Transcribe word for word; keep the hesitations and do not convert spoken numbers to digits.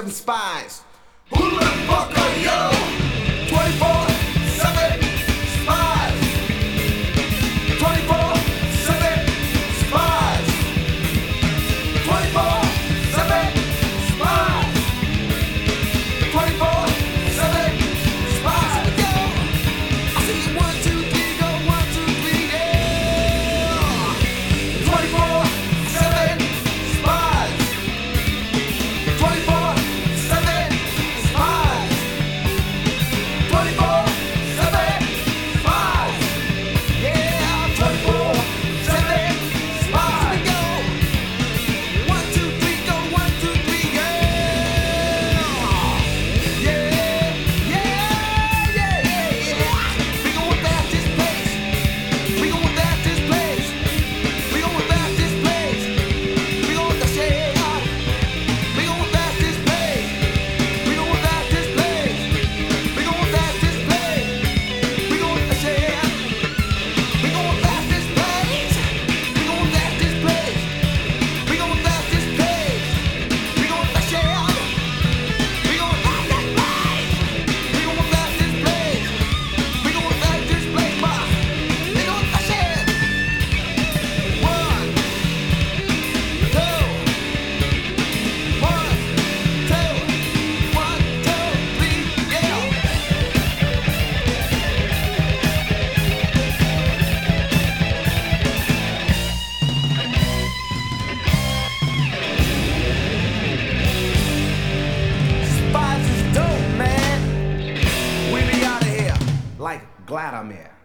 seven spies. Who the fuck are you? twenty-four seven spies. twenty-four seven spies. twenty-four seven spies. twenty-four seven spies. Go. I see you one, two, three, go one, two, three, yeah. twenty-four seven spies. twenty-four seven spies. twenty-four seven spies. Yeah, twenty-four seven spies. Go. One, two, three, go one, two, three, yeah. Yeah, yeah, yeah, yeah. We gon' back this place. We gon' back this place. We gon' back this place. We gon' the shade out. We gon' back this place. We gon' back this place. We gon' back this place. We gon' the shade out. We gon' back this place. We gon' back this place. We gon' back this place. We gon' the shade out. We gon' back that place. We gon' back this place. We gon' back this place, ma. We gon' the shade. One, two, one, two, one, two, three, yeah. Spies is dope, man. We be out of here like Gladimir.